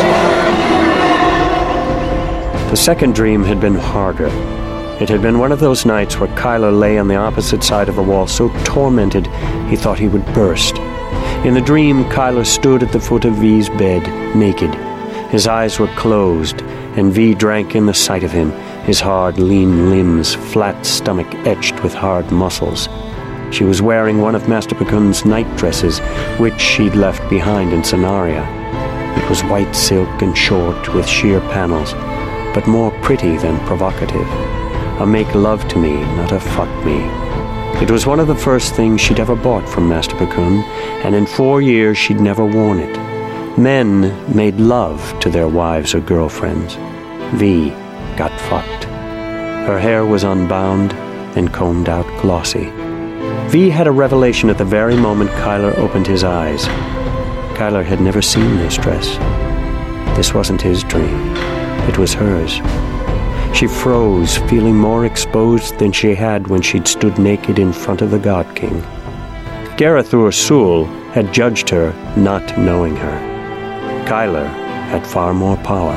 The second dream had been harder. It had been one of those nights where Kyler lay on the opposite side of the wall so tormented he thought he would burst. In the dream, Kyler stood at the foot of V's bed, naked. His eyes were closed, and V drank in the sight of him, his hard, lean limbs, flat stomach etched with hard muscles. She was wearing one of Master Picun's night dresses, which she'd left behind in Sonaria. It was white silk and short, with sheer panels, but more pretty than provocative. A make love to me, not a fuck me. It was one of the first things she'd ever bought from Master Picun, and in 4 years she'd never worn it. Men made love to their wives or girlfriends. V got fucked. Her hair was unbound and combed out glossy. V had a revelation at the very moment Kyler opened his eyes. Kyler had never seen this dress. This wasn't his dream. It was hers. She froze, feeling more exposed than she had when she'd stood naked in front of the God King. Gareth Ur-Sul had judged her, not knowing her. Kyler had far more power.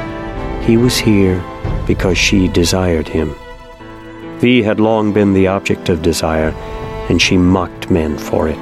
He was here because she desired him. V had long been the object of desire, and she mocked men for it.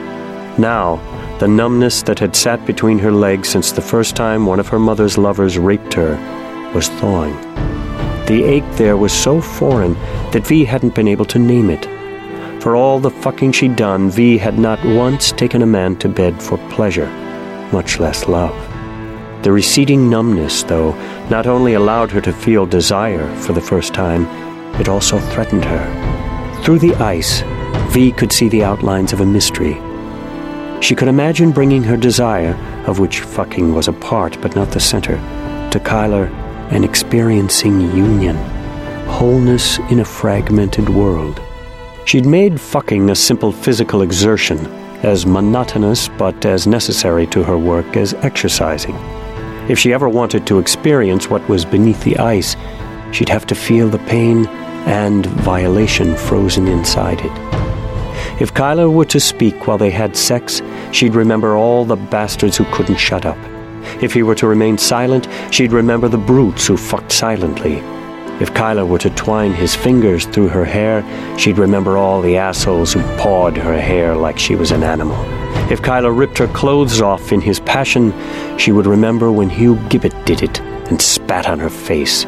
Now, the numbness that had sat between her legs since the first time one of her mother's lovers raped her was thawing. The ache there was so foreign that V hadn't been able to name it. For all the fucking she'd done, V had not once taken a man to bed for pleasure, much less love. The receding numbness, though, not only allowed her to feel desire for the first time, it also threatened her. Through the ice, V could see the outlines of a mystery. She could imagine bringing her desire, of which fucking was a part but not the center, to Kyler and experiencing union, wholeness in a fragmented world. She'd made fucking a simple physical exertion, as monotonous but as necessary to her work as exercising. If she ever wanted to experience what was beneath the ice, she'd have to feel the pain and violation frozen inside it. If Kyler were to speak while they had sex, she'd remember all the bastards who couldn't shut up. If he were to remain silent, she'd remember the brutes who fucked silently. If Kyler were to twine his fingers through her hair, she'd remember all the assholes who pawed her hair like she was an animal. If Kyler ripped her clothes off in his passion, she would remember when Hugh Gibbet did it and spat on her face.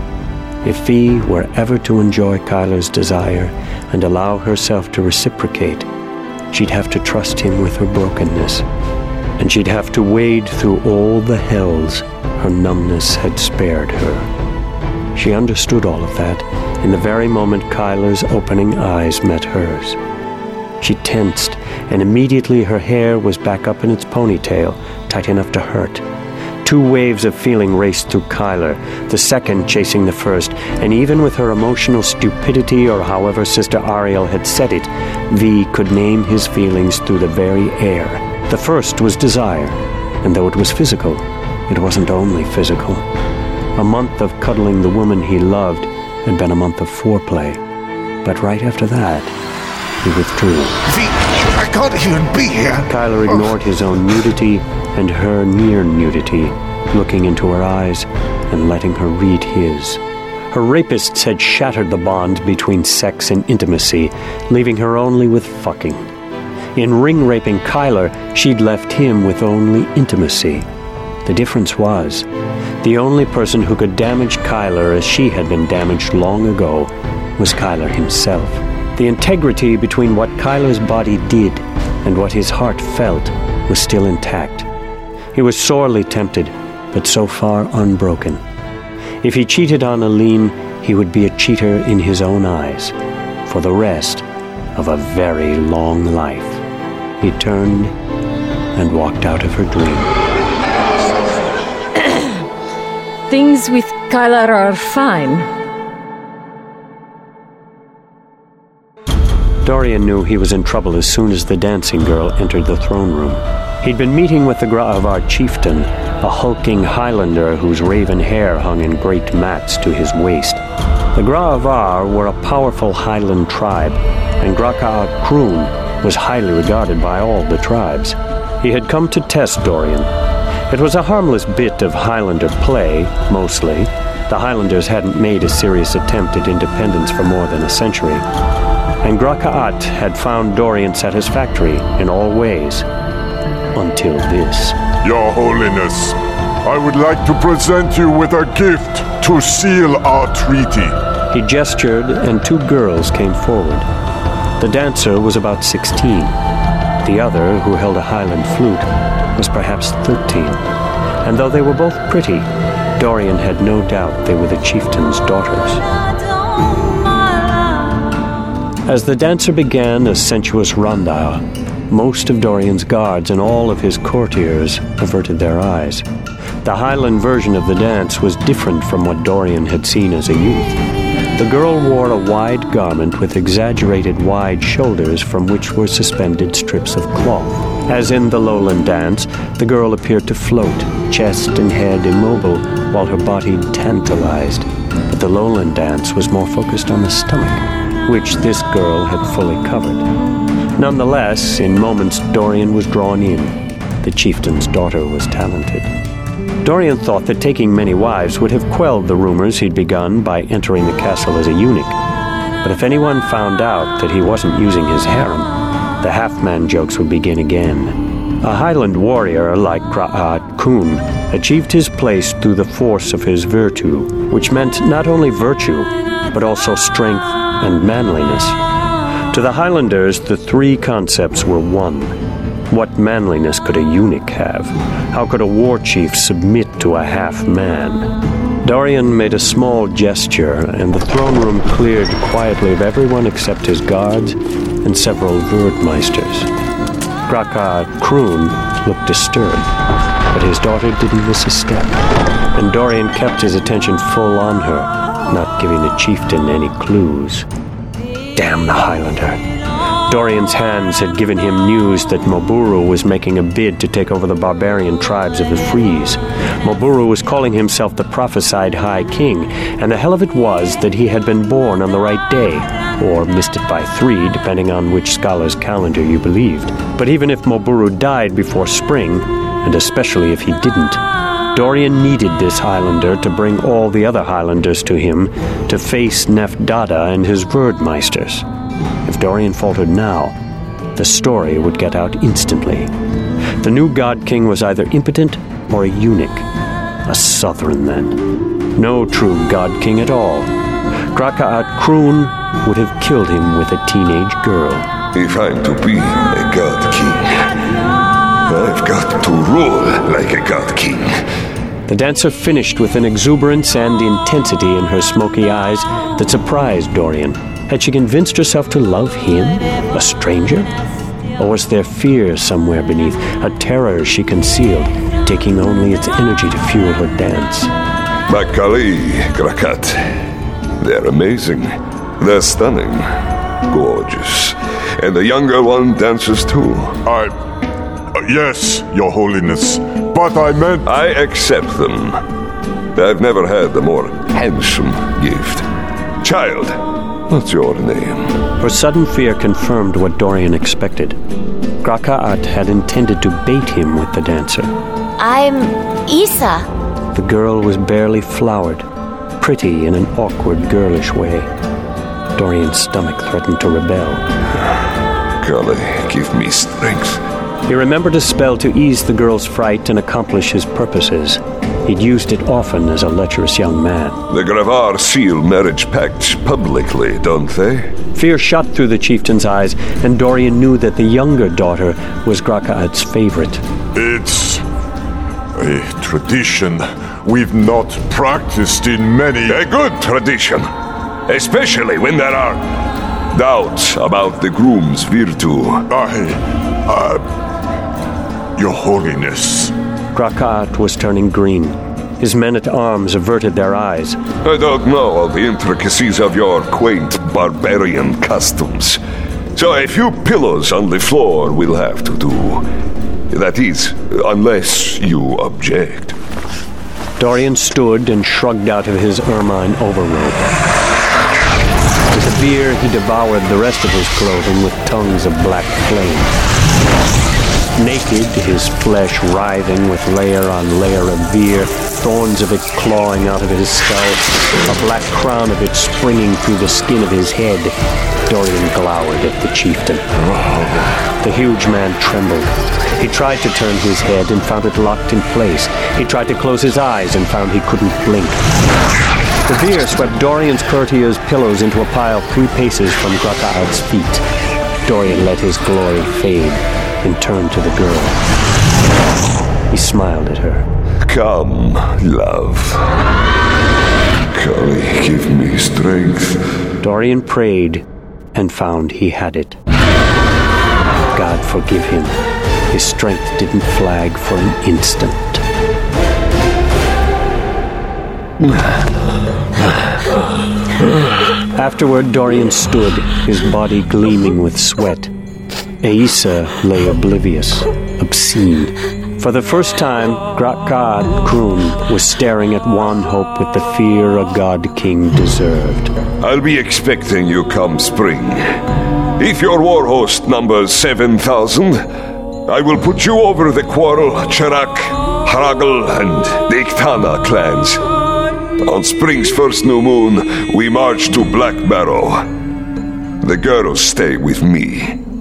If V were ever to enjoy Kyler's desire and allow herself to reciprocate, she'd have to trust him with her brokenness, and she'd have to wade through all the hells her numbness had spared her. She understood all of that in the very moment Kyler's opening eyes met hers. She tensed, and immediately her hair was back up in its ponytail, tight enough to hurt. Two waves of feeling raced through Kyler, the second chasing the first, and even with her emotional stupidity, or however Sister Ariel had said it, V could name his feelings through the very air. The first was desire, and though it was physical, it wasn't only physical. A month of cuddling the woman he loved had been a month of foreplay. But right after that, he withdrew. V, I can't even be here! Kyler ignored his own nudity and her near nudity, looking into her eyes and letting her read his. Her rapists had shattered the bond between sex and intimacy, leaving her only with fucking. In ring-raping Kyler, she'd left him with only intimacy. The difference was, the only person who could damage Kyler as she had been damaged long ago was Kyler himself. The integrity between what Kyler's body did and what his heart felt was still intact. He was sorely tempted, but so far unbroken. If he cheated on Aline, he would be a cheater in his own eyes, for the rest of a very long life. He turned and walked out of her dream. Things with Kyler are fine. Dorian knew he was in trouble as soon as the dancing girl entered the throne room. He'd been meeting with the Gra'avar chieftain, a hulking Highlander whose raven hair hung in great mats to his waist. The Gra'avar were a powerful Highland tribe, and Graka'at Kroon was highly regarded by all the tribes. He had come to test Dorian. It was a harmless bit of Highlander play, mostly. The Highlanders hadn't made a serious attempt at independence for more than a century. And Graka'at had found Dorian satisfactory in all ways. Until this. Your Holiness, I would like to present you with a gift to seal our treaty. He gestured, and two girls came forward. The dancer was about 16. The other, who held a Highland flute, was perhaps 13. And though they were both pretty, Dorian had no doubt they were the chieftain's daughters. As the dancer began a sensuous ronda, most of Dorian's guards and all of his courtiers averted their eyes. The Highland version of the dance was different from what Dorian had seen as a youth. The girl wore a wide garment with exaggerated wide shoulders from which were suspended strips of cloth. As in the lowland dance, the girl appeared to float, chest and head immobile, while her body tantalized. But the lowland dance was more focused on the stomach, which this girl had fully covered. Nonetheless, in moments Dorian was drawn in. The chieftain's daughter was talented. Dorian thought that taking many wives would have quelled the rumors he'd begun by entering the castle as a eunuch. But if anyone found out that he wasn't using his harem, the half-man jokes would begin again. A Highland warrior like Gra'at Kun achieved his place through the force of his virtue, which meant not only virtue, but also strength and manliness. To the Highlanders, the three concepts were one. What manliness could a eunuch have? How could a war chief submit to a half-man? Dorian made a small gesture, and the throne room cleared quietly of everyone except his guards and several Wordmeisters. Gra'at Kroon looked disturbed, but his daughter didn't miss a step, and Dorian kept his attention full on her, not giving the chieftain any clues. Damn the Highlander. Dorian's hands had given him news that Moburu was making a bid to take over the barbarian tribes of the Frees. Moburu was calling himself the prophesied High King, and the hell of it was that he had been born on the right day, or missed it by 3, depending on which scholar's calendar you believed. But even if Moburu died before spring, and especially if he didn't, Dorian needed this Highlander to bring all the other Highlanders to him to face Nefdada and his Wordmeisters. If Dorian faltered now, the story would get out instantly. The new God King was either impotent or a eunuch. A Southron, then. No true God King at all. Gra'at Kroon would have killed him with a teenage girl. If I'm to be a God King, I've got to rule like a God King. The dancer finished with an exuberance and intensity in her smoky eyes that surprised Dorian. Had she convinced herself to love him, a stranger? Or was there fear somewhere beneath, a terror she concealed, taking only its energy to fuel her dance? Makali, Gra'at. They're amazing. They're stunning. Gorgeous. And the younger one dances too. Yes, Your Holiness. But I meant... I accept them. I've never had a more handsome gift. Child, what's your name? Her sudden fear confirmed what Dorian expected. Gra'at had intended to bait him with the dancer. I'm Isa. The girl was barely flowered, pretty in an awkward, girlish way. Dorian's stomach threatened to rebel. Golly, give me strength. He remembered a spell to ease the girl's fright and accomplish his purposes. He'd used it often as a lecherous young man. The Gravar seal marriage pacts publicly, don't they? Fear shot through the chieftain's eyes, and Dorian knew that the younger daughter was Gra'at's favorite. It's a tradition we've not practiced in many... A good tradition, especially when there are doubts about the groom's virtue. Your Holiness. Gra'at was turning green. His men-at-arms averted their eyes. I don't know all the intricacies of your quaint barbarian customs. So a few pillows on the floor will have to do. That is, unless you object. Dorian stood and shrugged out of his ermine overrobe. With a veer, he devoured the rest of his clothing with tongues of black flame. Naked, his flesh writhing with layer on layer of veer, thorns of it clawing out of his skull, a black crown of it springing through the skin of his head, Dorian glowered at the chieftain. The huge man trembled. He tried to turn his head and found it locked in place. He tried to close his eyes and found he couldn't blink. The veer swept Dorian's courtier's pillows into a pile 3 paces from Gra'at's feet. Dorian let his glory fade and turned to the girl. He smiled at her. Come, love. Kali, give me strength. Dorian prayed and found he had it. God forgive him. His strength didn't flag for an instant. Afterward, Dorian stood, his body gleaming with sweat. Aissa lay oblivious, obscene. For the first time, God Kroon was staring at Wanhope with the fear a God King deserved. I'll be expecting you come spring. If your war host numbers 7,000, I will put you over the Quarrel, Cherak, Haragel, and the Iktana clans. On spring's first new moon, we march to Black Barrow. The girls stay with me.